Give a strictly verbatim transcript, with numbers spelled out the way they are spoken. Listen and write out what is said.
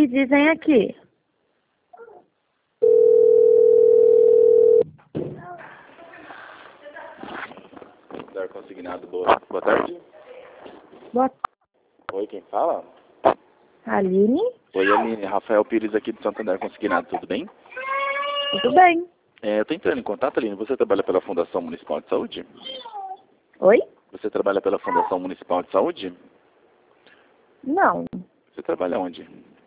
dizem aqui. Dar consignado, boa, boa tarde. Boa Oi, quem fala? Aline? Oi, Aline, Rafael Pires aqui do Santander Consignado, tudo bem? Tudo bem. É, eu tô entrando em contato, Aline, você trabalha pela Fundação Municipal de Saúde? Oi? Você trabalha pela Fundação Municipal de Saúde? Não. Você trabalha onde?